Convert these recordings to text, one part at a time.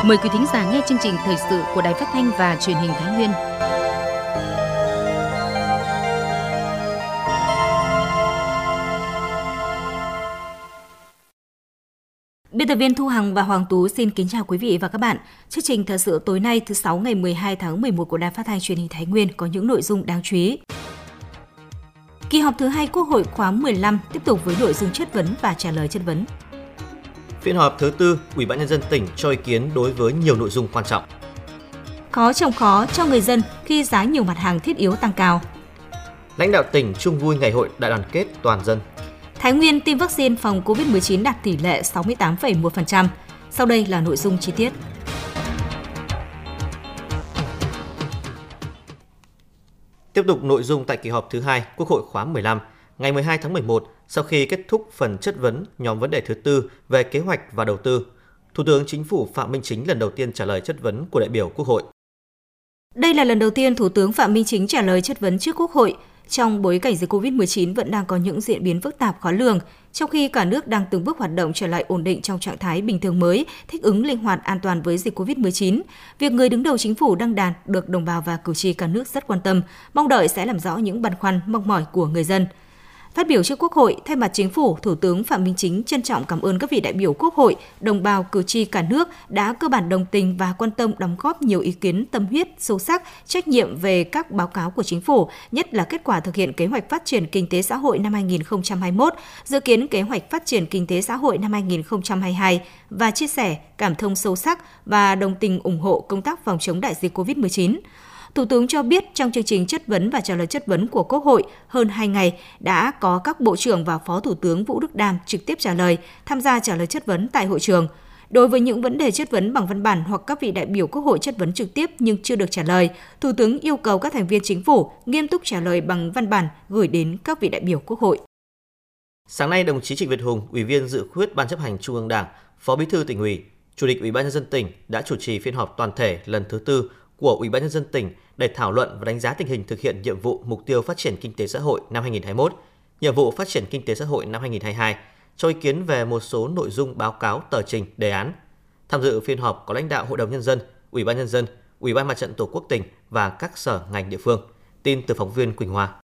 Mời quý thính giả nghe chương trình thời sự của Đài Phát thanh và Truyền hình Thái Nguyên. Biên tập viên Thu Hằng và Hoàng Tú xin kính chào quý vị và các bạn. Chương trình thời sự tối nay thứ 6 ngày 12 tháng 11 của Đài Phát thanh Truyền hình Thái Nguyên có những nội dung đáng chú ý. Kỳ họp thứ 2 Quốc hội khóa 15 tiếp tục với nội dung chất vấn và trả lời chất vấn. Phiên họp thứ 4, Ủy ban nhân dân tỉnh cho ý kiến đối với nhiều nội dung quan trọng. Khó trồng khó cho người dân khi giá nhiều mặt hàng thiết yếu tăng cao. Lãnh đạo tỉnh chung vui ngày hội đại đoàn kết toàn dân. Thái Nguyên tiêm vaccine phòng COVID-19 đạt tỷ lệ 68,1%. Sau đây là nội dung chi tiết. Tiếp tục nội dung tại kỳ họp thứ 2 Quốc hội khóa 15, ngày 12 tháng 11, sau khi kết thúc phần chất vấn nhóm vấn đề thứ 4 về kế hoạch và đầu tư, Thủ tướng Chính phủ Phạm Minh Chính lần đầu tiên trả lời chất vấn của đại biểu Quốc hội. Đây là lần đầu tiên Thủ tướng Phạm Minh Chính trả lời chất vấn trước Quốc hội, trong bối cảnh dịch COVID-19 vẫn đang có những diễn biến phức tạp khó lường, trong khi cả nước đang từng bước hoạt động trở lại ổn định trong trạng thái bình thường mới, thích ứng linh hoạt an toàn với dịch COVID-19. Việc người đứng đầu chính phủ đăng đàn được đồng bào và cử tri cả nước rất quan tâm, mong đợi sẽ làm rõ những băn khoăn, mong mỏi của người dân. Phát biểu trước Quốc hội, thay mặt Chính phủ, Thủ tướng Phạm Minh Chính trân trọng cảm ơn các vị đại biểu Quốc hội, đồng bào cử tri cả nước đã cơ bản đồng tình và quan tâm đóng góp nhiều ý kiến tâm huyết, sâu sắc, trách nhiệm về các báo cáo của Chính phủ, nhất là kết quả thực hiện kế hoạch phát triển kinh tế xã hội năm 2021, dự kiến kế hoạch phát triển kinh tế xã hội năm 2022 và chia sẻ, cảm thông sâu sắc và đồng tình ủng hộ công tác phòng chống đại dịch COVID-19. Thủ tướng cho biết trong chương trình chất vấn và trả lời chất vấn của Quốc hội hơn 2 ngày đã có các Bộ trưởng và Phó Thủ tướng Vũ Đức Đam trực tiếp trả lời, tham gia trả lời chất vấn tại hội trường. Đối với những vấn đề chất vấn bằng văn bản hoặc các vị đại biểu Quốc hội chất vấn trực tiếp nhưng chưa được trả lời, Thủ tướng yêu cầu các thành viên Chính phủ nghiêm túc trả lời bằng văn bản gửi đến các vị đại biểu Quốc hội. Sáng nay, đồng chí Trịnh Việt Hùng, Ủy viên Dự khuyết Ban chấp hành Trung ương Đảng, Phó Bí thư Tỉnh ủy, Chủ tịch Ủy ban nhân dân tỉnh đã chủ trì phiên họp toàn thể lần thứ 4 của Ủy ban nhân dân tỉnh để thảo luận và đánh giá tình hình thực hiện nhiệm vụ mục tiêu phát triển kinh tế xã hội năm 2021, nhiệm vụ phát triển kinh tế xã hội năm 2022, cho ý kiến về một số nội dung báo cáo tờ trình đề án. Tham dự phiên họp có lãnh đạo Hội đồng nhân dân, Ủy ban nhân dân, Ủy ban Mặt trận Tổ quốc tỉnh và các sở ngành địa phương. Tin từ phóng viên Quỳnh Hoa.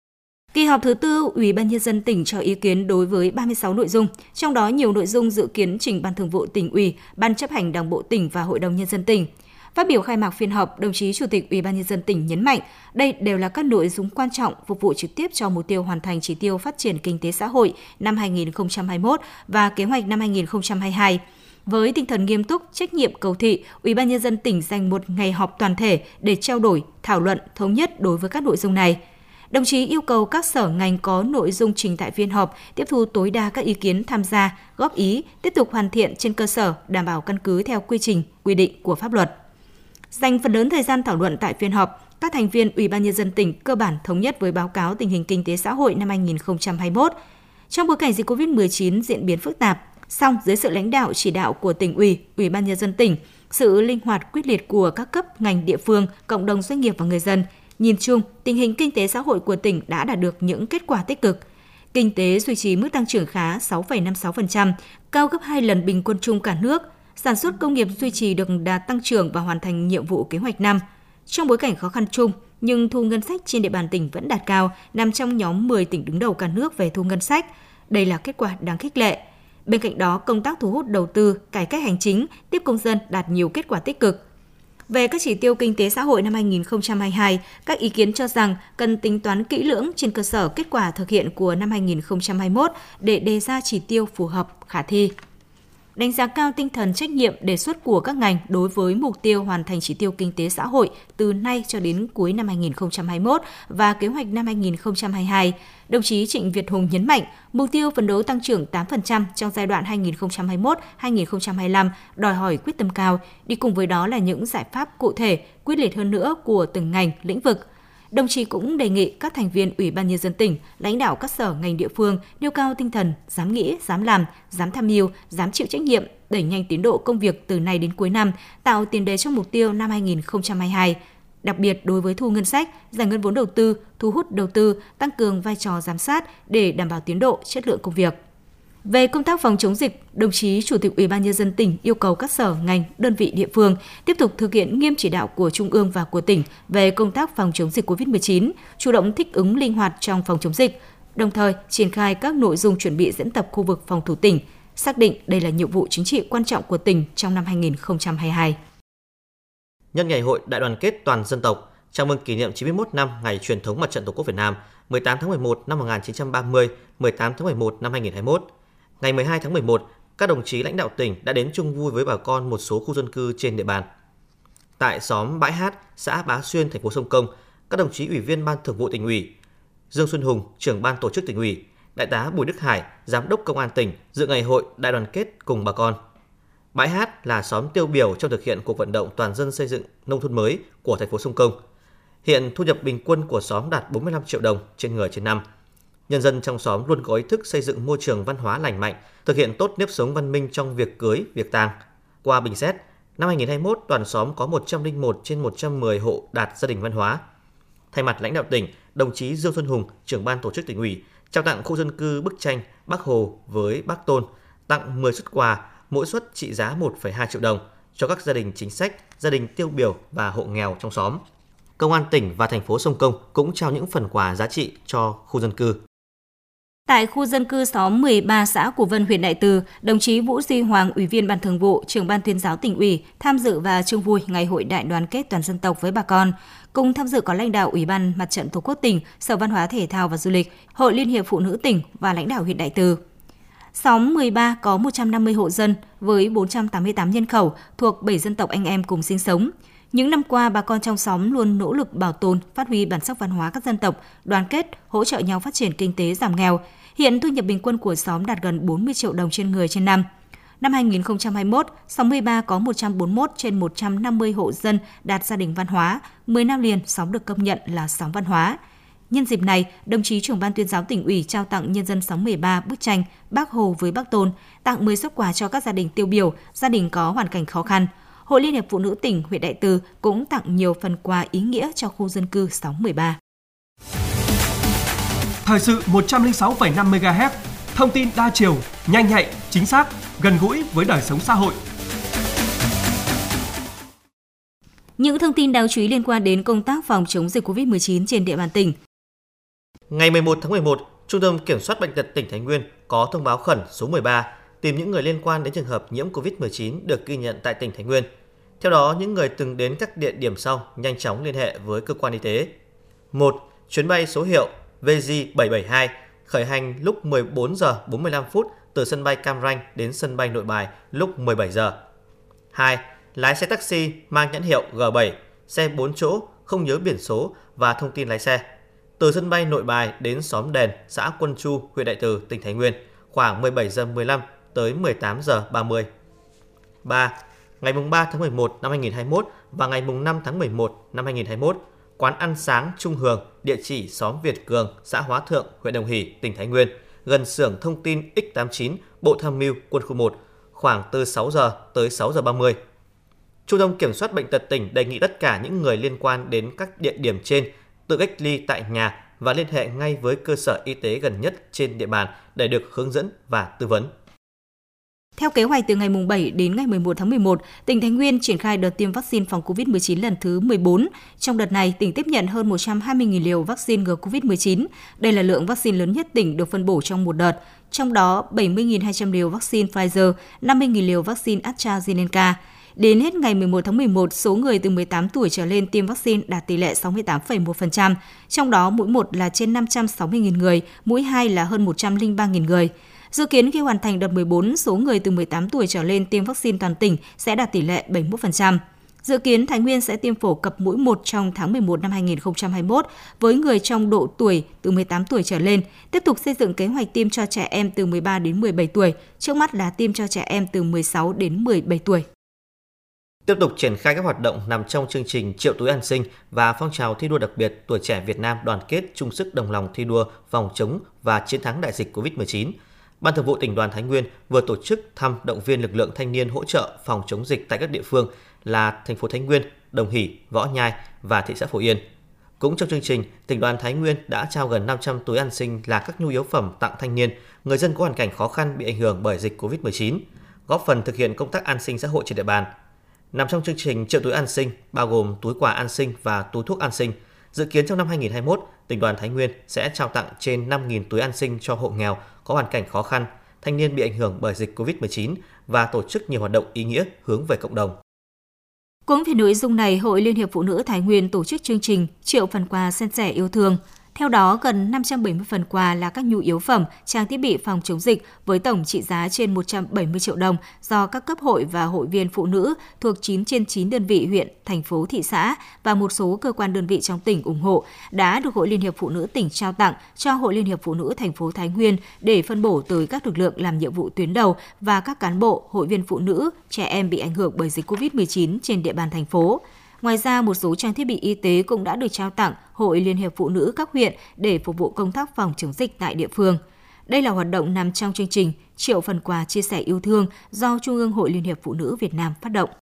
Kỳ họp thứ 4, Ủy ban nhân dân tỉnh cho ý kiến đối với 36 nội dung, trong đó nhiều nội dung dự kiến trình Ban Thường vụ Tỉnh ủy, Ban chấp hành Đảng bộ tỉnh và Hội đồng nhân dân tỉnh. Phát biểu khai mạc phiên họp, đồng chí Chủ tịch Ủy ban nhân dân tỉnh nhấn mạnh, đây đều là các nội dung quan trọng phục vụ trực tiếp cho mục tiêu hoàn thành chỉ tiêu phát triển kinh tế xã hội năm 2021 và kế hoạch năm 2022. Với tinh thần nghiêm túc, trách nhiệm cầu thị, Ủy ban nhân dân tỉnh dành một ngày họp toàn thể để trao đổi, thảo luận thống nhất đối với các nội dung này. Đồng chí yêu cầu các sở ngành có nội dung trình tại phiên họp tiếp thu tối đa các ý kiến tham gia, góp ý, tiếp tục hoàn thiện trên cơ sở đảm bảo căn cứ theo quy trình, quy định của pháp luật. Dành phần lớn thời gian thảo luận tại phiên họp, các thành viên Ủy ban nhân dân tỉnh cơ bản thống nhất với báo cáo tình hình kinh tế xã hội năm 2021. Trong bối cảnh dịch COVID-19 diễn biến phức tạp, song dưới sự lãnh đạo chỉ đạo của Tỉnh ủy, Ủy ban nhân dân tỉnh, sự linh hoạt quyết liệt của các cấp ngành địa phương, cộng đồng doanh nghiệp và người dân, nhìn chung, tình hình kinh tế xã hội của tỉnh đã đạt được những kết quả tích cực. Kinh tế duy trì mức tăng trưởng khá 6,56%, cao gấp 2 lần bình quân chung cả nước. Sản xuất công nghiệp duy trì được đà tăng trưởng và hoàn thành nhiệm vụ kế hoạch năm. Trong bối cảnh khó khăn chung, nhưng thu ngân sách trên địa bàn tỉnh vẫn đạt cao, nằm trong nhóm 10 tỉnh đứng đầu cả nước về thu ngân sách. Đây là kết quả đáng khích lệ. Bên cạnh đó, công tác thu hút đầu tư, cải cách hành chính, tiếp công dân đạt nhiều kết quả tích cực. Về các chỉ tiêu kinh tế xã hội năm 2022, các ý kiến cho rằng cần tính toán kỹ lưỡng trên cơ sở kết quả thực hiện của năm 2021 để đề ra chỉ tiêu phù hợp, khả thi. Đánh giá cao tinh thần trách nhiệm đề xuất của các ngành đối với mục tiêu hoàn thành chỉ tiêu kinh tế xã hội từ nay cho đến cuối năm 2021 và kế hoạch năm 2022, đồng chí Trịnh Việt Hùng nhấn mạnh mục tiêu phấn đấu tăng trưởng 8% trong giai đoạn 2021-2025 đòi hỏi quyết tâm cao, đi cùng với đó là những giải pháp cụ thể, quyết liệt hơn nữa của từng ngành, lĩnh vực. Đồng chí cũng đề nghị các thành viên Ủy ban nhân dân tỉnh, lãnh đạo các sở ngành địa phương nêu cao tinh thần dám nghĩ, dám làm, dám tham mưu, dám chịu trách nhiệm, đẩy nhanh tiến độ công việc từ nay đến cuối năm, tạo tiền đề cho mục tiêu năm 2022. Đặc biệt đối với thu ngân sách, giải ngân vốn đầu tư, thu hút đầu tư, tăng cường vai trò giám sát để đảm bảo tiến độ, chất lượng công việc. Về công tác phòng chống dịch, đồng chí Chủ tịch Ủy ban Nhân dân tỉnh yêu cầu các sở, ngành, đơn vị địa phương tiếp tục thực hiện nghiêm chỉ đạo của Trung ương và của tỉnh về công tác phòng chống dịch COVID-19, chủ động thích ứng linh hoạt trong phòng chống dịch, đồng thời triển khai các nội dung chuẩn bị diễn tập khu vực phòng thủ tỉnh, xác định đây là nhiệm vụ chính trị quan trọng của tỉnh trong năm 2022. Nhân ngày hội Đại đoàn kết toàn dân tộc, chào mừng kỷ niệm 91 năm ngày truyền thống Mặt trận Tổ quốc Việt Nam 18 tháng 11 năm 1930, 18 tháng 11 năm 2021. Ngày 12 tháng 11, các đồng chí lãnh đạo tỉnh đã đến chung vui với bà con một số khu dân cư trên địa bàn. Tại xóm Bãi Hát, xã Bá Xuyên, thành phố Sông Công, các đồng chí Ủy viên Ban Thường vụ Tỉnh ủy, Dương Xuân Hùng, trưởng Ban Tổ chức Tỉnh ủy, Đại tá Bùi Đức Hải, Giám đốc Công an tỉnh dự ngày hội Đại đoàn kết cùng bà con. Bãi Hát là xóm tiêu biểu trong thực hiện cuộc vận động toàn dân xây dựng nông thôn mới của thành phố Sông Công. Hiện thu nhập bình quân của xóm đạt 45 triệu đồng trên người trên năm. Nhân dân trong xóm luôn có ý thức xây dựng môi trường văn hóa lành mạnh, thực hiện tốt nếp sống văn minh trong việc cưới, việc tang. Qua bình xét, năm 2021, toàn xóm có 101 trên 110 hộ đạt gia đình văn hóa. Thay mặt lãnh đạo tỉnh, đồng chí Dương Xuân Hùng, trưởng Ban Tổ chức Tỉnh ủy, trao tặng khu dân cư bức tranh Bác Hồ với Bác Tôn, tặng 10 suất quà, mỗi suất trị giá 1,2 triệu đồng cho các gia đình chính sách, gia đình tiêu biểu và hộ nghèo trong xóm. Công an tỉnh và thành phố Sông Công cũng trao những phần quà giá trị cho khu dân cư. Tại khu dân cư xóm 13 xã Củ Vân, huyện Đại Từ, đồng chí Vũ Duy Hoàng, Ủy viên Ban Thường vụ, trưởng Ban Tuyên giáo Tỉnh ủy tham dự và chung vui ngày hội Đại đoàn kết toàn dân tộc với bà con. Cùng tham dự có lãnh đạo Ủy ban Mặt trận Tổ quốc tỉnh, Sở Văn hóa Thể thao và Du lịch, Hội Liên hiệp Phụ nữ tỉnh và lãnh đạo huyện Đại Từ. Xóm 13 có 150 hộ dân với 488 nhân khẩu thuộc 7 dân tộc anh em cùng sinh sống. Những năm qua, bà con trong xóm luôn nỗ lực bảo tồn, phát huy bản sắc văn hóa các dân tộc, đoàn kết, hỗ trợ nhau phát triển kinh tế, giảm nghèo. Hiện thu nhập bình quân của xóm đạt gần 40 triệu đồng trên người trên năm. Năm 2021, xóm 13 có 141 trên 150 hộ dân đạt gia đình văn hóa, 10 năm liền xóm được công nhận là xóm văn hóa. Nhân dịp này, đồng chí trưởng Ban Tuyên giáo Tỉnh ủy trao tặng nhân dân xóm 13 bức tranh Bác Hồ với Bác Tôn, tặng 10 suất quà cho các gia đình tiêu biểu, gia đình có hoàn cảnh khó khăn. Hội Liên hiệp Phụ nữ tỉnh, huyện Đại Từ cũng tặng nhiều phần quà ý nghĩa cho khu dân cư xóm 13. Thời sự 106,5 MHz, thông tin đa chiều, nhanh nhạy, chính xác, gần gũi với đời sống xã hội. Những thông tin đáng chú ý liên quan đến công tác phòng chống dịch COVID-19 trên địa bàn tỉnh. Ngày 11 tháng 11, Trung tâm Kiểm soát Bệnh tật tỉnh Thái Nguyên có thông báo khẩn số 13 tìm những người liên quan đến trường hợp nhiễm COVID-19 được ghi nhận tại tỉnh Thái Nguyên. Theo đó, những người từng đến các địa điểm sau nhanh chóng liên hệ với cơ quan y tế. 1. Chuyến bay số hiệu VJ772 khởi hành lúc 14 giờ 45 phút từ sân bay Cam Ranh đến sân bay Nội Bài lúc 17 giờ. 2. Lái xe taxi mang nhãn hiệu G7, xe 4 chỗ, không nhớ biển số và thông tin lái xe. Từ sân bay Nội Bài đến xóm Đền, xã Quân Chu, huyện Đại Từ, tỉnh Thái Nguyên, khoảng 17 giờ 15 tới 18 giờ 30. 3. Ngày 3 tháng 11 năm 2021 và ngày 5 tháng 11 năm 2021, quán ăn sáng Trung Hường, địa chỉ xóm Việt Cường, xã Hóa Thượng, huyện Đồng Hỷ, tỉnh Thái Nguyên, gần xưởng thông tin X89, Bộ Tham mưu Quân khu 1, khoảng từ 6 giờ tới 6 giờ 30. Trung tâm Kiểm soát Bệnh tật tỉnh đề nghị tất cả những người liên quan đến các địa điểm trên tự cách ly tại nhà và liên hệ ngay với cơ sở y tế gần nhất trên địa bàn để được hướng dẫn và tư vấn. Theo kế hoạch từ ngày 7 đến ngày 11 tháng 11, tỉnh Thái Nguyên triển khai đợt tiêm vaccine phòng COVID-19 lần thứ 14. Trong đợt này, tỉnh tiếp nhận hơn 120.000 liều vaccine ngừa COVID-19. Đây là lượng vaccine lớn nhất tỉnh được phân bổ trong một đợt. Trong đó, 70.200 liều vaccine Pfizer, 50.000 liều vaccine AstraZeneca. Đến hết ngày 11 tháng 11, số người từ 18 tuổi trở lên tiêm vaccine đạt tỷ lệ 68,1%, trong đó mũi 1 là trên 560.000 người, mũi 2 là hơn 103.000 người. Dự kiến khi hoàn thành đợt 14, số người từ 18 tuổi trở lên tiêm vaccine toàn tỉnh sẽ đạt tỷ lệ 71%. Dự kiến Thái Nguyên sẽ tiêm phổ cập mũi 1 trong tháng 11 năm 2021 với người trong độ tuổi từ 18 tuổi trở lên, tiếp tục xây dựng kế hoạch tiêm cho trẻ em từ 13 đến 17 tuổi, trước mắt là tiêm cho trẻ em từ 16 đến 17 tuổi. Tiếp tục triển khai các hoạt động nằm trong chương trình Triệu túi an sinh và phong trào thi đua đặc biệt Tuổi trẻ Việt Nam đoàn kết chung sức đồng lòng thi đua phòng chống và chiến thắng đại dịch COVID-19. Ban Thường vụ Tỉnh đoàn Thái Nguyên vừa tổ chức thăm động viên lực lượng thanh niên hỗ trợ phòng chống dịch tại các địa phương là thành phố Thái Nguyên, Đồng Hỷ, Võ Nhai và thị xã Phổ Yên. Cũng trong chương trình, Tỉnh đoàn Thái Nguyên đã trao gần 500 túi an sinh là các nhu yếu phẩm tặng thanh niên, người dân có hoàn cảnh khó khăn bị ảnh hưởng bởi dịch Covid-19, góp phần thực hiện công tác an sinh xã hội trên địa bàn. Nằm trong chương trình triệu túi an sinh, bao gồm túi quà an sinh và túi thuốc an sinh, dự kiến trong năm 2021, Tỉnh đoàn Thái Nguyên sẽ trao tặng trên 5.000 túi an sinh cho hộ nghèo có hoàn cảnh khó khăn, thanh niên bị ảnh hưởng bởi dịch Covid-19 và tổ chức nhiều hoạt động ý nghĩa hướng về cộng đồng. Cũng vì nội dung này, Hội Liên hiệp Phụ nữ Thái Nguyên tổ chức chương trình triệu phần quà san sẻ yêu thương. Theo đó, gần 570 phần quà là các nhu yếu phẩm, trang thiết bị phòng chống dịch với tổng trị giá trên 170 triệu đồng do các cấp hội và hội viên phụ nữ thuộc 9 trên 9 đơn vị huyện, thành phố, thị xã và một số cơ quan đơn vị trong tỉnh ủng hộ đã được Hội Liên hiệp Phụ nữ tỉnh trao tặng cho Hội Liên hiệp Phụ nữ thành phố Thái Nguyên để phân bổ tới các lực lượng làm nhiệm vụ tuyến đầu và các cán bộ, hội viên phụ nữ, trẻ em bị ảnh hưởng bởi dịch Covid-19 trên địa bàn thành phố. Ngoài ra, một số trang thiết bị y tế cũng đã được trao tặng Hội Liên hiệp Phụ nữ các huyện để phục vụ công tác phòng chống dịch tại địa phương. Đây là hoạt động nằm trong chương trình triệu phần quà chia sẻ yêu thương do Trung ương Hội Liên hiệp Phụ nữ Việt Nam phát động.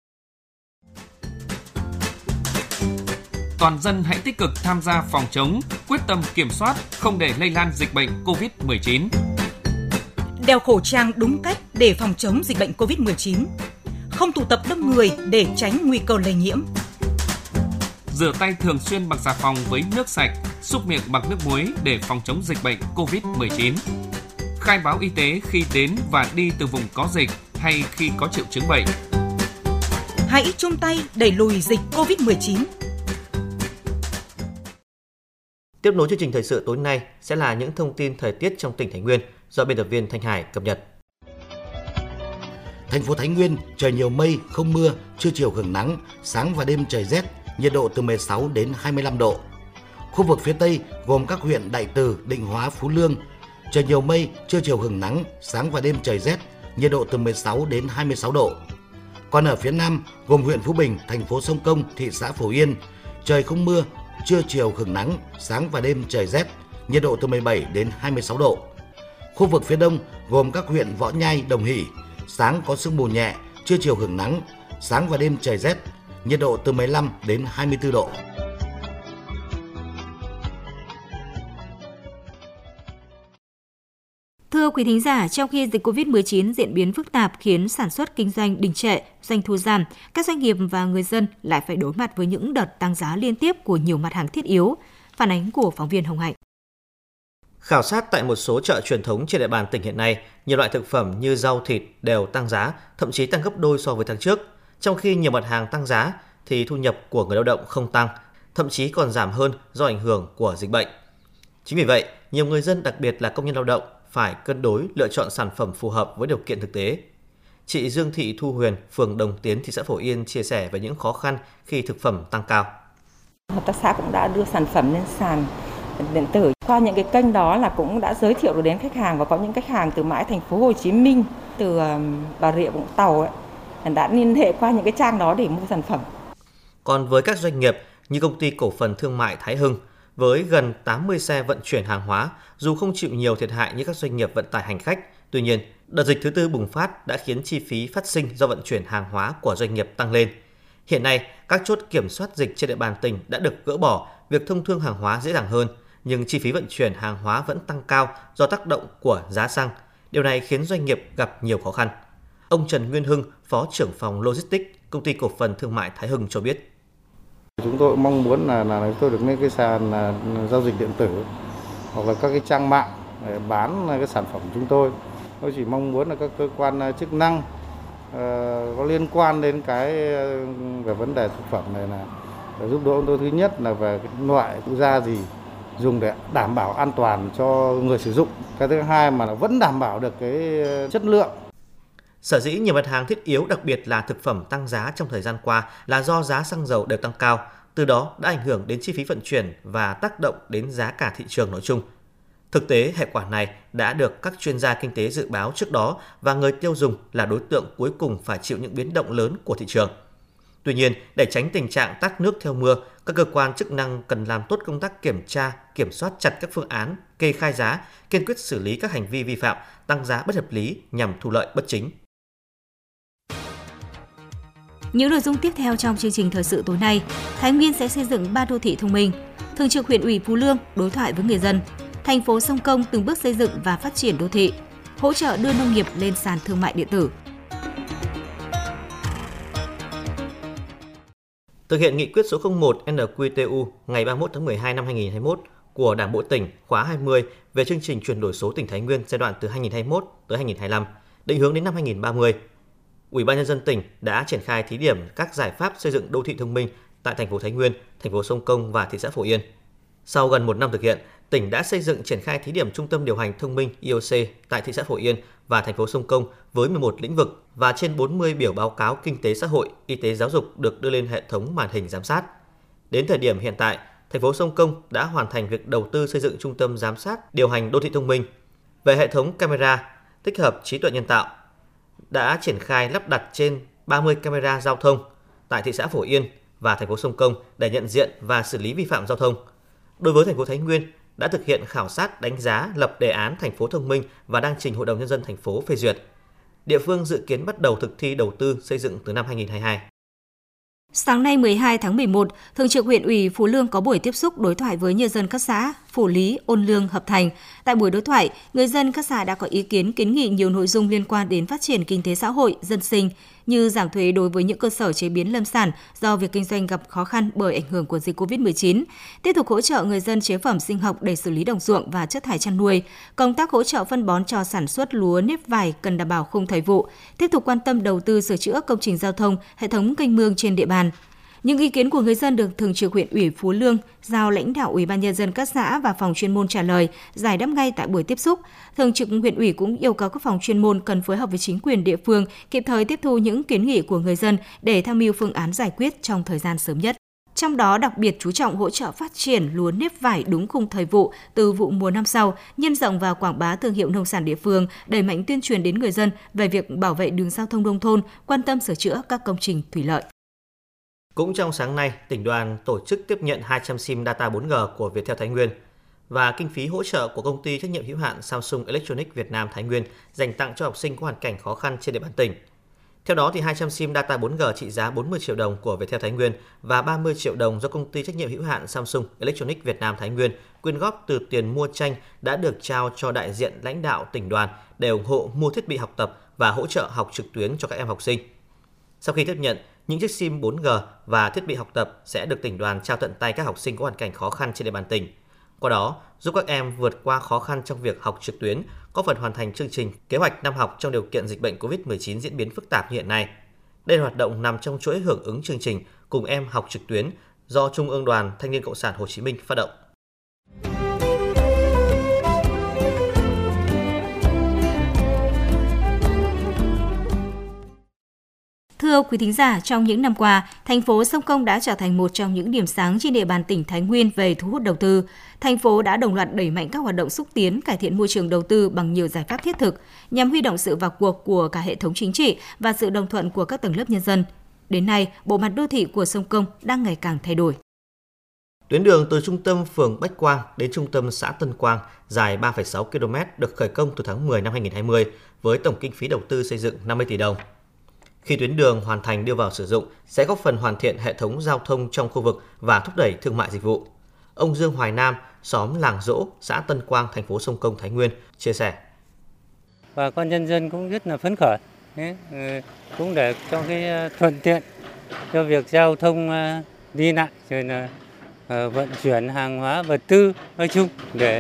Toàn dân hãy tích cực tham gia phòng chống, quyết tâm kiểm soát, không để lây lan dịch bệnh COVID-19. Đeo khẩu trang đúng cách để phòng chống dịch bệnh COVID-19. Không tụ tập đông người để tránh nguy cơ lây nhiễm. Rửa tay thường xuyên bằng xà phòng với nước sạch, súc miệng bằng nước muối để phòng chống dịch bệnh COVID-19. Khai báo y tế khi đến và đi từ vùng có dịch hay khi có triệu chứng bệnh. Hãy chung tay đẩy lùi dịch COVID-19. Tiếp nối chương trình thời sự tối nay sẽ là những thông tin thời tiết trong tỉnh Thái Nguyên do biên tập viên Thanh Hải cập nhật. Thành phố Thái Nguyên trời nhiều mây, không mưa, trưa chiều hưởng nắng, sáng và đêm trời rét, nhiệt độ từ 16 đến 25 độ. Khu vực phía Tây gồm các huyện Đại Từ, Định Hóa, Phú Lương, trời nhiều mây, trưa chiều hưởng nắng, sáng và đêm trời rét, nhiệt độ từ 16 đến 26 độ. Còn ở phía Nam gồm huyện Phú Bình, thành phố Sông Công, thị xã Phổ Yên, trời không mưa, trưa chiều hưởng nắng, sáng và đêm trời rét, nhiệt độ từ 17 đến 26 độ. Khu vực phía Đông gồm các huyện Võ Nhai, Đồng Hỷ, sáng có sương mù nhẹ, trưa chiều hưởng nắng, sáng và đêm trời rét, nhiệt độ từ 15 đến 24 độ. Thưa quý thính giả, trong khi dịch COVID-19 diễn biến phức tạp khiến sản xuất kinh doanh đình trệ, doanh thu giảm, các doanh nghiệp và người dân lại phải đối mặt với những đợt tăng giá liên tiếp của nhiều mặt hàng thiết yếu. Phản ánh của phóng viên Hồng Hạnh. Khảo sát tại một số chợ truyền thống trên địa bàn tỉnh hiện nay, nhiều loại thực phẩm như rau, thịt đều tăng giá, thậm chí tăng gấp đôi so với tháng trước. Trong khi nhiều mặt hàng tăng giá thì thu nhập của người lao động không tăng, thậm chí còn giảm hơn do ảnh hưởng của dịch bệnh. Chính vì vậy, nhiều người dân, đặc biệt là công nhân lao động, phải cân đối lựa chọn sản phẩm phù hợp với điều kiện thực tế. Chị Dương Thị Thu Huyền, phường Đồng Tiến, thị xã Phổ Yên chia sẻ về những khó khăn khi thực phẩm tăng cao. Hợp tác xã cũng đã đưa sản phẩm lên sàn điện tử. Qua những cái kênh đó là cũng đã giới thiệu được đến khách hàng, và có những khách hàng từ mãi thành phố Hồ Chí Minh, từ Bà Rịa Vũng Tàu ấy, đã liên hệ qua những cái trang đó để mua sản phẩm. Còn với các doanh nghiệp như công ty cổ phần thương mại Thái Hưng, với gần 80 xe vận chuyển hàng hóa, dù không chịu nhiều thiệt hại như các doanh nghiệp vận tải hành khách, tuy nhiên, đợt dịch thứ tư bùng phát đã khiến chi phí phát sinh do vận chuyển hàng hóa của doanh nghiệp tăng lên. Hiện nay, các chốt kiểm soát dịch trên địa bàn tỉnh đã được gỡ bỏ, việc thông thương hàng hóa dễ dàng hơn, nhưng chi phí vận chuyển hàng hóa vẫn tăng cao do tác động của giá xăng. Điều này khiến doanh nghiệp gặp nhiều khó khăn. Ông Trần Nguyên Hưng, Phó trưởng phòng Logistics, Công ty cổ phần thương mại Thái Hưng cho biết. Chúng tôi mong muốn là chúng tôi được lên cái sàn giao dịch điện tử hoặc là các cái trang mạng để bán cái sản phẩm của chúng tôi. Tôi chỉ mong muốn là các cơ quan chức năng có liên quan đến cái về vấn đề thực phẩm này là giúp đỡ tôi. Thứ nhất là về cái loại phụ gia gì dùng để đảm bảo an toàn cho người sử dụng. Cái thứ hai mà vẫn đảm bảo được cái chất lượng. Sở dĩ nhiều mặt hàng thiết yếu, đặc biệt là thực phẩm tăng giá trong thời gian qua là do giá xăng dầu đều tăng cao, từ đó đã ảnh hưởng đến chi phí vận chuyển và tác động đến giá cả thị trường nói chung. Thực tế, hệ quả này đã được các chuyên gia kinh tế dự báo trước đó và người tiêu dùng là đối tượng cuối cùng phải chịu những biến động lớn của thị trường. Tuy nhiên, để tránh tình trạng tát nước theo mưa, các cơ quan chức năng cần làm tốt công tác kiểm tra, kiểm soát chặt các phương án, kê khai giá, kiên quyết xử lý các hành vi vi phạm, tăng giá bất hợp lý nhằm thu lợi bất chính. Những nội dung tiếp theo trong chương trình thời sự tối nay, Thái Nguyên sẽ xây dựng 3 đô thị thông minh. Thường trực huyện ủy Phú Lương đối thoại với người dân. Thành phố Sông Công từng bước xây dựng và phát triển đô thị. Hỗ trợ đưa nông nghiệp lên sàn thương mại điện tử. Thực hiện nghị quyết số 01 NQTU ngày 31 tháng 12 năm 2021 của Đảng bộ tỉnh khóa 20 về chương trình chuyển đổi số tỉnh Thái Nguyên giai đoạn từ 2021 tới 2025, định hướng đến năm 2030. Ủy ban nhân dân tỉnh đã triển khai thí điểm các giải pháp xây dựng đô thị thông minh tại thành phố Thái Nguyên, thành phố Sông Công và thị xã Phổ Yên. Sau gần 1 năm thực hiện, tỉnh đã xây dựng triển khai thí điểm trung tâm điều hành thông minh IoC tại thị xã Phổ Yên và thành phố Sông Công với 11 lĩnh vực và trên 40 biểu báo cáo kinh tế xã hội, y tế giáo dục được đưa lên hệ thống màn hình giám sát. Đến thời điểm hiện tại, thành phố Sông Công đã hoàn thành việc đầu tư xây dựng trung tâm giám sát điều hành đô thị thông minh. Về hệ thống camera tích hợp trí tuệ nhân tạo, đã triển khai lắp đặt trên 30 camera giao thông tại thị xã Phổ Yên và thành phố Sông Công để nhận diện và xử lý vi phạm giao thông. Đối với thành phố Thái Nguyên, đã thực hiện khảo sát đánh giá lập đề án thành phố thông minh và đang trình Hội đồng Nhân dân thành phố phê duyệt. Địa phương dự kiến bắt đầu thực thi đầu tư xây dựng từ năm 2022. Sáng nay 12 tháng 11, Thường trực huyện ủy Phú Lương có buổi tiếp xúc đối thoại với nhân dân các xã Phổ Lý, Ôn Lương, Hợp Thành. Tại buổi đối thoại, người dân các xã đã có ý kiến kiến nghị nhiều nội dung liên quan đến phát triển kinh tế xã hội, dân sinh, như giảm thuế đối với những cơ sở chế biến lâm sản do việc kinh doanh gặp khó khăn bởi ảnh hưởng của dịch COVID-19, tiếp tục hỗ trợ người dân chế phẩm sinh học để xử lý đồng ruộng và chất thải chăn nuôi, công tác hỗ trợ phân bón cho sản xuất lúa nếp vải cần đảm bảo không thời vụ, tiếp tục quan tâm đầu tư sửa chữa công trình giao thông, hệ thống kênh mương trên địa bàn. Những ý kiến của người dân được Thường trực huyện ủy Phú Lương giao lãnh đạo Ủy ban nhân dân các xã và phòng chuyên môn trả lời, giải đáp ngay tại buổi tiếp xúc. Thường trực huyện ủy cũng yêu cầu các phòng chuyên môn cần phối hợp với chính quyền địa phương kịp thời tiếp thu những kiến nghị của người dân để tham mưu phương án giải quyết trong thời gian sớm nhất. Trong đó đặc biệt chú trọng hỗ trợ phát triển lúa nếp vải đúng khung thời vụ từ vụ mùa năm sau, nhân rộng và quảng bá thương hiệu nông sản địa phương, đẩy mạnh tuyên truyền đến người dân về việc bảo vệ đường giao thông nông thôn, quan tâm sửa chữa các công trình thủy lợi. Cũng trong sáng nay, tỉnh đoàn tổ chức tiếp nhận 200 SIM data 4G của Viettel Thái Nguyên và kinh phí hỗ trợ của công ty trách nhiệm hữu hạn Samsung Electronics Việt Nam Thái Nguyên dành tặng cho học sinh có hoàn cảnh khó khăn trên địa bàn tỉnh. Theo đó, 200 SIM data 4G trị giá 40 triệu đồng của Viettel Thái Nguyên và 30 triệu đồng do công ty trách nhiệm hữu hạn Samsung Electronics Việt Nam Thái Nguyên quyên góp từ tiền mua tranh đã được trao cho đại diện lãnh đạo tỉnh đoàn để ủng hộ mua thiết bị học tập và hỗ trợ học trực tuyến cho các em học sinh. Sau khi tiếp nhận, những chiếc SIM 4G và thiết bị học tập sẽ được tỉnh đoàn trao tận tay các học sinh có hoàn cảnh khó khăn trên địa bàn tỉnh. Qua đó, giúp các em vượt qua khó khăn trong việc học trực tuyến, có phần hoàn thành chương trình kế hoạch năm học trong điều kiện dịch bệnh COVID-19 diễn biến phức tạp như hiện nay. Đây là hoạt động nằm trong chuỗi hưởng ứng chương trình Cùng em học trực tuyến do Trung ương Đoàn Thanh niên Cộng sản Hồ Chí Minh phát động. Thưa quý thính giả, trong những năm qua, thành phố Sông Công đã trở thành một trong những điểm sáng trên địa bàn tỉnh Thái Nguyên về thu hút đầu tư. Thành phố đã đồng loạt đẩy mạnh các hoạt động xúc tiến, cải thiện môi trường đầu tư bằng nhiều giải pháp thiết thực, nhằm huy động sự vào cuộc của cả hệ thống chính trị và sự đồng thuận của các tầng lớp nhân dân. Đến nay, bộ mặt đô thị của Sông Công đang ngày càng thay đổi. Tuyến đường từ trung tâm phường Bách Quang đến trung tâm xã Tân Quang dài 3,6 km được khởi công từ tháng 10 năm 2020 với tổng kinh phí đầu tư xây dựng 50 tỷ đồng. Khi tuyến đường hoàn thành đưa vào sử dụng, sẽ góp phần hoàn thiện hệ thống giao thông trong khu vực và thúc đẩy thương mại dịch vụ. Ông Dương Hoài Nam, xóm Làng Dỗ, xã Tân Quang, thành phố Sông Công, Thái Nguyên, chia sẻ. Bà con nhân dân cũng rất là phấn khởi, cũng để cho cái thuận tiện cho việc giao thông đi lại, rồi là vận chuyển hàng hóa vật tư nói chung để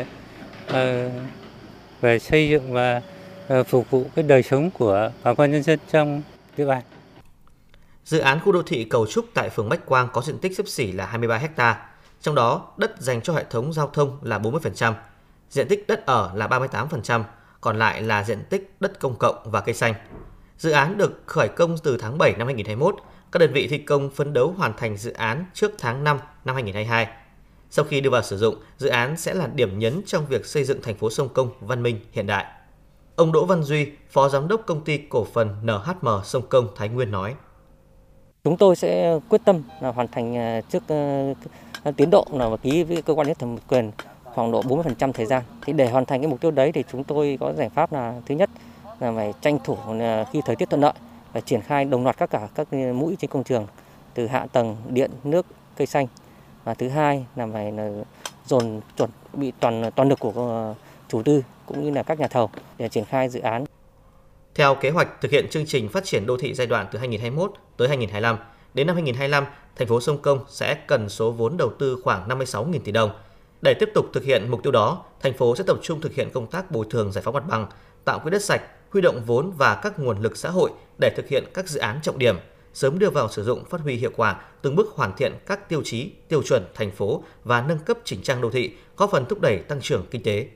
về xây dựng và phục vụ cái đời sống của bà con nhân dân trong địa bàn. Dự án khu đô thị Cầu Trúc tại phường Bách Quang có diện tích xấp xỉ là 23 ha, trong đó đất dành cho hệ thống giao thông là 40%, diện tích đất ở là 38%, còn lại là diện tích đất công cộng và cây xanh. Dự án được khởi công từ tháng 7 năm 2021, các đơn vị thi công phấn đấu hoàn thành dự án trước tháng 5 năm 2022. Sau khi đưa vào sử dụng, dự án sẽ là điểm nhấn trong việc xây dựng thành phố Sông Công văn minh hiện đại. Ông Đỗ Văn Duy, Phó Giám đốc Công ty Cổ phần NHM Sông Công Thái Nguyên nói. Chúng tôi sẽ quyết tâm là hoàn thành trước tiến độ và ký với cơ quan thẩm quyền khoảng độ 40% thời gian. Thì để hoàn thành cái mục tiêu đấy thì chúng tôi có giải pháp là thứ nhất là phải tranh thủ khi thời tiết thuận lợi, phải triển khai đồng loạt các mũi trên công trường từ hạ tầng, điện, nước, cây xanh. Và thứ hai là phải dồn chuẩn bị toàn lực của chủ tư cũng như là các nhà thầu để triển khai dự án. Theo kế hoạch thực hiện chương trình phát triển đô thị giai đoạn từ 2021 tới 2025, đến năm 2025, thành phố Sông Công sẽ cần số vốn đầu tư khoảng 56.000 tỷ đồng. Để tiếp tục thực hiện mục tiêu đó, thành phố sẽ tập trung thực hiện công tác bồi thường giải phóng mặt bằng, tạo quỹ đất sạch, huy động vốn và các nguồn lực xã hội để thực hiện các dự án trọng điểm, sớm đưa vào sử dụng phát huy hiệu quả, từng bước hoàn thiện các tiêu chí, tiêu chuẩn thành phố và nâng cấp chỉnh trang đô thị, góp phần thúc đẩy tăng trưởng kinh tế.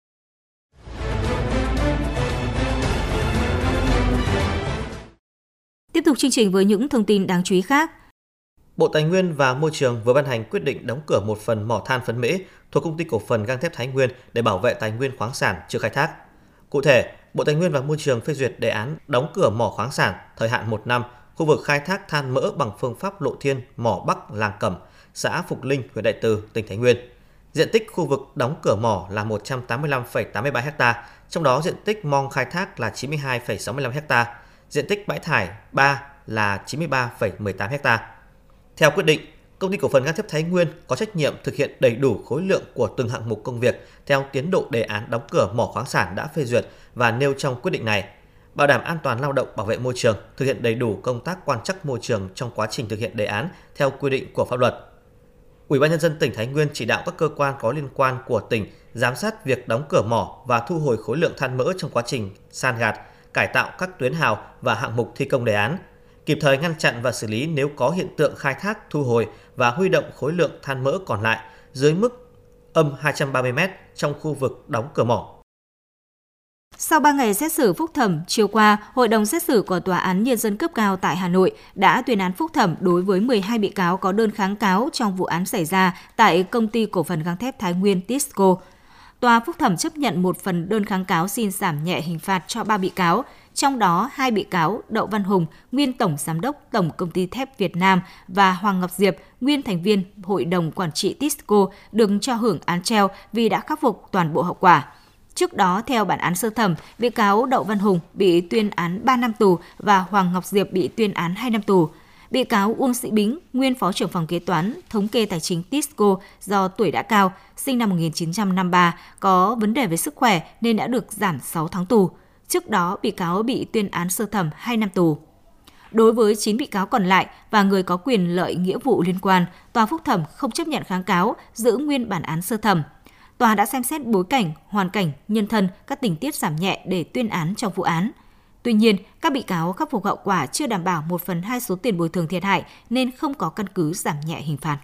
Tiếp tục chương trình với những thông tin đáng chú ý khác. Bộ Tài nguyên và Môi trường vừa ban hành quyết định đóng cửa một phần mỏ than Phấn Mễ thuộc Công ty Cổ phần Gang thép Thái Nguyên để bảo vệ tài nguyên khoáng sản chưa khai thác. Cụ thể, Bộ Tài nguyên và Môi trường phê duyệt đề án đóng cửa mỏ khoáng sản thời hạn 1 năm, khu vực khai thác than mỡ bằng phương pháp lộ thiên mỏ Bắc Làng Cẩm, xã Phục Linh, huyện Đại Từ, tỉnh Thái Nguyên. Diện tích khu vực đóng cửa mỏ là 185,83 ha, trong đó diện tích mong khai thác là 92,65 ha, diện tích bãi thải 3 là 93,18 ha. Theo quyết định, Công ty Cổ phần Gang thép Thái Nguyên có trách nhiệm thực hiện đầy đủ khối lượng của từng hạng mục công việc theo tiến độ đề án đóng cửa mỏ khoáng sản đã phê duyệt và nêu trong quyết định này, bảo đảm an toàn lao động, bảo vệ môi trường, thực hiện đầy đủ công tác quan trắc môi trường trong quá trình thực hiện đề án theo quy định của pháp luật. Ủy ban nhân dân tỉnh Thái Nguyên chỉ đạo các cơ quan có liên quan của tỉnh giám sát việc đóng cửa mỏ và thu hồi khối lượng than mỡ trong quá trình san gạt, cải tạo các tuyến hào và hạng mục thi công đề án, kịp thời ngăn chặn và xử lý nếu có hiện tượng khai thác, thu hồi và huy động khối lượng than mỡ còn lại dưới mức âm 230 m trong khu vực đóng cửa mỏ. Sau 3 ngày xét xử phúc thẩm, chiều qua, Hội đồng xét xử của Tòa án Nhân dân cấp cao tại Hà Nội đã tuyên án phúc thẩm đối với 12 bị cáo có đơn kháng cáo trong vụ án xảy ra tại Công ty Cổ phần Gang thép Thái Nguyên Tisco. Tòa phúc thẩm chấp nhận một phần đơn kháng cáo xin giảm nhẹ hình phạt cho 3 bị cáo, trong đó 2 bị cáo Đậu Văn Hùng, nguyên Tổng Giám đốc Tổng Công ty Thép Việt Nam và Hoàng Ngọc Diệp, nguyên thành viên Hội đồng Quản trị Tisco được cho hưởng án treo vì đã khắc phục toàn bộ hậu quả. Trước đó, theo bản án sơ thẩm, bị cáo Đậu Văn Hùng bị tuyên án 3 năm tù và Hoàng Ngọc Diệp bị tuyên án 2 năm tù. Bị cáo Uông Sĩ Bính, nguyên Phó trưởng phòng kế toán, thống kê tài chính Tisco do tuổi đã cao, sinh năm 1953, có vấn đề về sức khỏe nên đã được giảm 6 tháng tù. Trước đó, bị cáo bị tuyên án sơ thẩm 2 năm tù. Đối với 9 bị cáo còn lại và người có quyền lợi nghĩa vụ liên quan, Tòa phúc thẩm không chấp nhận kháng cáo, giữ nguyên bản án sơ thẩm. Tòa đã xem xét bối cảnh, hoàn cảnh, nhân thân, các tình tiết giảm nhẹ để tuyên án trong vụ án. Tuy nhiên, các bị cáo khắc phục hậu quả chưa đảm bảo 1/2 số tiền bồi thường thiệt hại nên không có căn cứ giảm nhẹ hình phạt.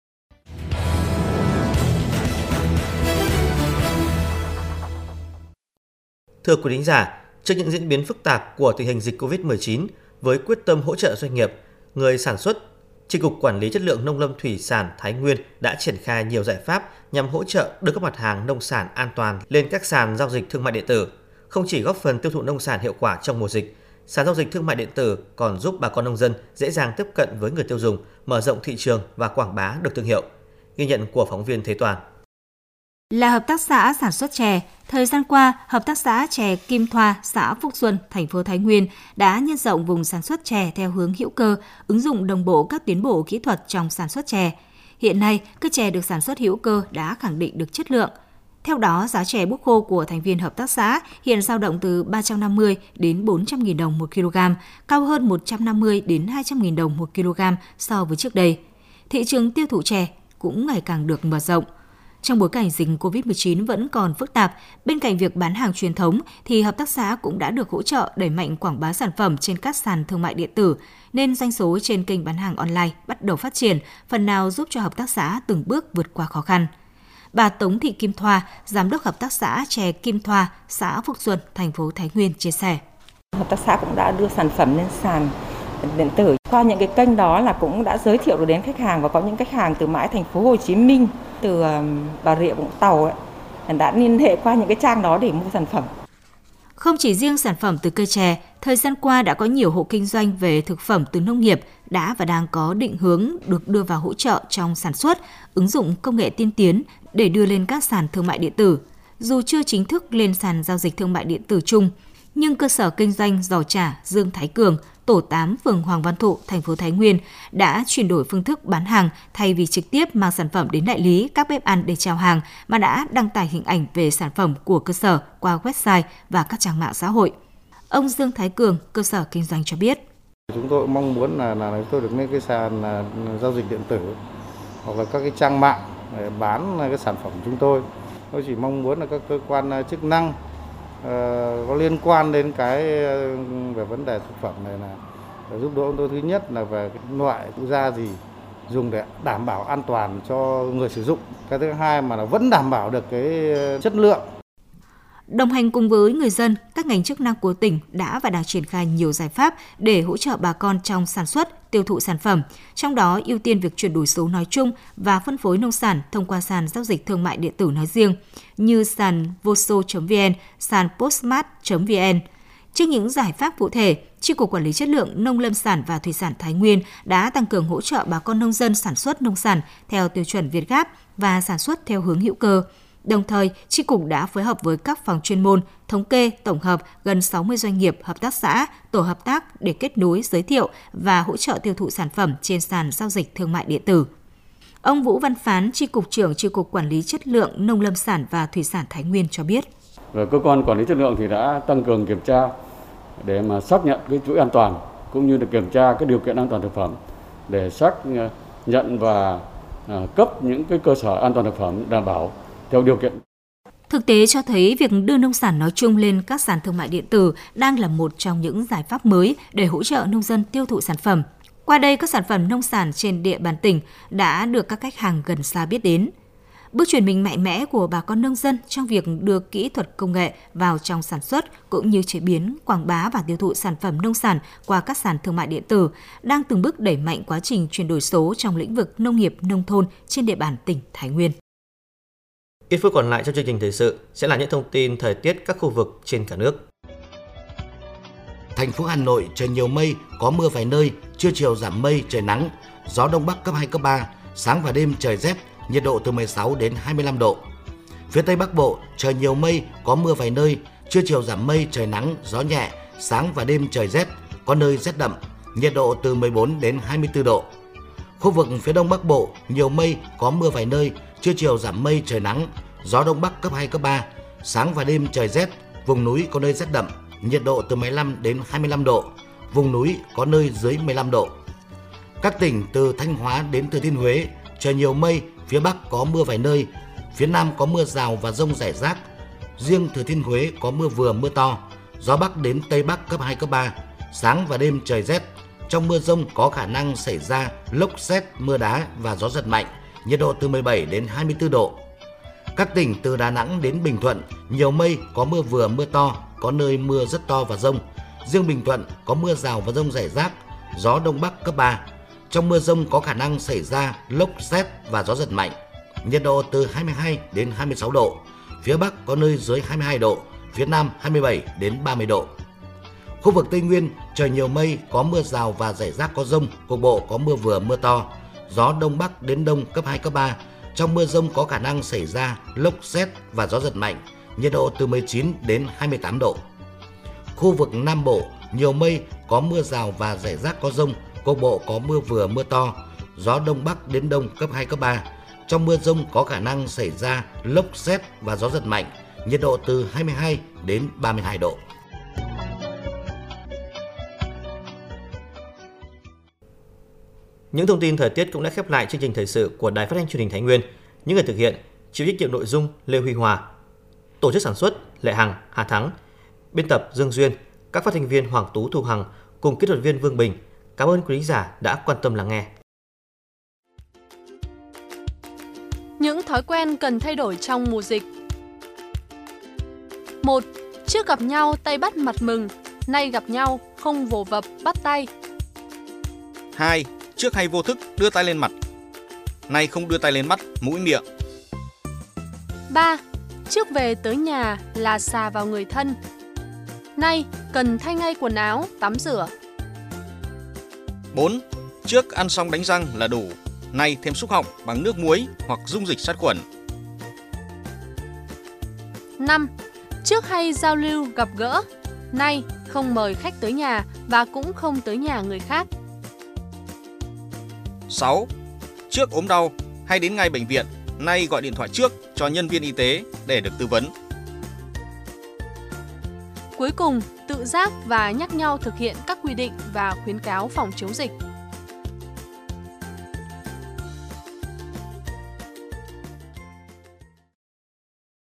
Thưa quý thính giả, trước những diễn biến phức tạp của tình hình dịch COVID-19, với quyết tâm hỗ trợ doanh nghiệp, người sản xuất, Chi cục Quản lý Chất lượng Nông lâm Thủy sản Thái Nguyên đã triển khai nhiều giải pháp nhằm hỗ trợ đưa các mặt hàng nông sản an toàn lên các sàn giao dịch thương mại điện tử. Không chỉ góp phần tiêu thụ nông sản hiệu quả trong mùa dịch, sàn giao dịch thương mại điện tử còn giúp bà con nông dân dễ dàng tiếp cận với người tiêu dùng, mở rộng thị trường và quảng bá được thương hiệu. Ghi nhận của phóng viên Thế Toàn. Là hợp tác xã sản xuất chè, thời gian qua, hợp tác xã chè Kim Thoa, xã Phúc Xuân, thành phố Thái Nguyên đã nhân rộng vùng sản xuất chè theo hướng hữu cơ, ứng dụng đồng bộ các tiến bộ kỹ thuật trong sản xuất chè. Hiện nay, các chè được sản xuất hữu cơ đã khẳng định được chất lượng. Theo đó, giá chè bốc khô của thành viên hợp tác xã hiện dao động từ 350 đến 400.000 đồng một kg, cao hơn 150 đến 200.000 đồng một kg so với trước đây. Thị trường tiêu thụ chè cũng ngày càng được mở rộng. Trong bối cảnh dịch COVID-19 vẫn còn phức tạp, bên cạnh việc bán hàng truyền thống thì hợp tác xã cũng đã được hỗ trợ đẩy mạnh quảng bá sản phẩm trên các sàn thương mại điện tử, nên doanh số trên kênh bán hàng online bắt đầu phát triển, phần nào giúp cho hợp tác xã từng bước vượt qua khó khăn. Bà Tống Thị Kim Thoa, Giám đốc hợp tác xã chè Kim Thoa, xã Phúc Xuân, thành phố Thái Nguyên chia sẻ. Hợp tác xã cũng đã đưa sản phẩm lên sàn điện tử. Qua những cái kênh đó là cũng đã giới thiệu được đến khách hàng, và có những khách hàng từ mãi thành phố Hồ Chí Minh, từ Bà Rịa Vũng Tàu đã liên hệ qua những cái trang đó để mua sản phẩm. Không chỉ riêng sản phẩm từ cây chè, thời gian qua đã có nhiều hộ kinh doanh về thực phẩm từ nông nghiệp đã và đang có định hướng được đưa vào hỗ trợ trong sản xuất, ứng dụng công nghệ tiên tiến để đưa lên các sàn thương mại điện tử. Dù chưa chính thức lên sàn giao dịch thương mại điện tử chung, nhưng cơ sở kinh doanh giò chả Dương Thái Cường, tổ 8 phường Hoàng Văn Thụ, thành phố Thái Nguyên đã chuyển đổi phương thức bán hàng thay vì trực tiếp mang sản phẩm đến đại lý các bếp ăn để chào hàng mà đã đăng tải hình ảnh về sản phẩm của cơ sở qua website và các trang mạng xã hội. Ông Dương Thái Cường, cơ sở kinh doanh cho biết. Chúng tôi mong muốn là tôi được lên cái sàn giao dịch điện tử hoặc là các cái trang mạng để bán cái sản phẩm của chúng tôi. Tôi chỉ mong muốn là các cơ quan chức năng có liên quan đến cái về vấn đề thực phẩm này là giúp đỡ tôi. Thứ nhất là về cái loại phụ gia gì dùng để đảm bảo an toàn cho người sử dụng. Cái thứ hai mà là vẫn đảm bảo được cái chất lượng. Đồng hành cùng với người dân, các ngành chức năng của tỉnh đã và đang triển khai nhiều giải pháp để hỗ trợ bà con trong sản xuất, tiêu thụ sản phẩm, trong đó ưu tiên việc chuyển đổi số nói chung và phân phối nông sản thông qua sàn giao dịch thương mại điện tử nói riêng, như sàn voso.vn, sàn postmart.vn. Trước những giải pháp cụ thể, Chi cục Quản lý Chất lượng Nông lâm sản và Thủy sản Thái Nguyên đã tăng cường hỗ trợ bà con nông dân sản xuất nông sản theo tiêu chuẩn Việt Gáp và sản xuất theo hướng hữu cơ. Đồng thời, Chi cục đã phối hợp với các phòng chuyên môn, thống kê, tổng hợp gần 60 doanh nghiệp, hợp tác xã, tổ hợp tác để kết nối, giới thiệu và hỗ trợ tiêu thụ sản phẩm trên sàn giao dịch thương mại điện tử. Ông Vũ Văn Phán, Chi cục trưởng Chi cục Quản lý Chất lượng Nông lâm sản và Thủy sản Thái Nguyên cho biết. Cơ quan quản lý chất lượng thì đã tăng cường kiểm tra để mà xác nhận cái chuỗi an toàn cũng như là kiểm tra cái điều kiện an toàn thực phẩm để xác nhận và cấp những cái cơ sở an toàn thực phẩm đảm bảo theo điều kiện. Thực tế cho thấy việc đưa nông sản nói chung lên các sàn thương mại điện tử đang là một trong những giải pháp mới để hỗ trợ nông dân tiêu thụ sản phẩm. Qua đây, các sản phẩm nông sản trên địa bàn tỉnh đã được các khách hàng gần xa biết đến. Bước chuyển mình mạnh mẽ của bà con nông dân trong việc đưa kỹ thuật công nghệ vào trong sản xuất cũng như chế biến, quảng bá và tiêu thụ sản phẩm nông sản qua các sàn thương mại điện tử đang từng bước đẩy mạnh quá trình chuyển đổi số trong lĩnh vực nông nghiệp nông thôn trên địa bàn tỉnh Thái Nguyên. Ít phút còn lại trong chương trình thời sự sẽ là những thông tin thời tiết các khu vực trên cả nước. Thành phố Hà Nội trời nhiều mây, có mưa vài nơi, trưa chiều giảm mây, trời nắng, gió đông bắc cấp 2, cấp 3, sáng và đêm trời rét, nhiệt độ từ 16 đến 25 độ. Phía Tây Bắc Bộ trời nhiều mây, có mưa vài nơi, trưa chiều giảm mây, trời nắng, gió nhẹ, sáng và đêm trời rét, có nơi rét đậm, nhiệt độ từ 14 đến 24 độ. Khu vực phía Đông Bắc Bộ nhiều mây, có mưa vài nơi, trưa chiều giảm mây, trời nắng, gió đông bắc cấp 2, cấp 3, sáng và đêm trời rét, vùng núi có nơi rét đậm, nhiệt độ từ 15 đến 25 độ, vùng núi có nơi dưới 15 độ. Các tỉnh từ Thanh Hóa đến Thừa Thiên Huế trời nhiều mây, phía Bắc có mưa vài nơi, phía Nam có mưa rào và dông rải rác. Riêng Thừa Thiên Huế có mưa vừa mưa to, gió Bắc đến Tây Bắc cấp 2, cấp 3, sáng và đêm trời rét. Trong mưa dông có khả năng xảy ra lốc sét, mưa đá và gió giật mạnh, nhiệt độ từ 17 đến 24 độ. Các tỉnh từ Đà Nẵng đến Bình Thuận nhiều mây, có mưa vừa mưa to, có nơi mưa rất to và dông. Riêng Bình Thuận có mưa rào và dông rải rác, gió Đông Bắc cấp 3. Trong mưa dông có khả năng xảy ra lốc sét và gió giật mạnh, nhiệt độ từ 22 đến 26 độ. Phía Bắc có nơi dưới 22 độ, phía Nam 27 đến 30 độ. Khu vực Tây Nguyên trời nhiều mây, có mưa rào và rải rác có dông, cục bộ có mưa vừa mưa to, gió Đông Bắc đến Đông cấp 2, cấp 3. Trong mưa dông có khả năng xảy ra lốc sét và gió giật mạnh, nhiệt độ từ 19 đến 28 độ. Khu vực Nam Bộ nhiều mây, có mưa rào và rải rác có dông, cục bộ có mưa vừa mưa to, gió Đông Bắc đến Đông cấp 2, cấp 3. Trong mưa dông có khả năng xảy ra lốc sét và gió giật mạnh, nhiệt độ từ 22 đến 32 độ. Những thông tin thời tiết cũng đã khép lại chương trình thời sự của Đài Phát thanh Truyền hình Thái Nguyên. Những người thực hiện: chịu trách nhiệm nội dung Lê Huy Hòa, tổ chức sản xuất Lệ Hằng, Hà Thắng, biên tập Dương Duyên, các phát thanh viên Hoàng Tú, Thu Hằng cùng kỹ thuật viên Vương Bình. Cảm ơn quý khán giả đã quan tâm lắng nghe. Những thói quen cần thay đổi trong mùa dịch. 1. Trước gặp nhau tay bắt mặt mừng, nay gặp nhau không vồ vập bắt tay. 2. Trước hay vô thức đưa tay lên mặt, nay không đưa tay lên mắt, mũi, miệng. 3. Trước về tới nhà là xà vào người thân, nay cần thay ngay quần áo, tắm rửa. 4. Trước ăn xong đánh răng là đủ, nay thêm xúc họng bằng nước muối hoặc dung dịch sát khuẩn. 5. Trước hay giao lưu gặp gỡ, Nay không mời khách tới nhà và cũng không tới nhà người khác. 6. Trước ốm đau hay đến ngay bệnh viện, nay gọi điện thoại trước cho nhân viên y tế để được tư vấn. Cuối cùng, tự giác và nhắc nhau thực hiện các quy định và khuyến cáo phòng chống dịch.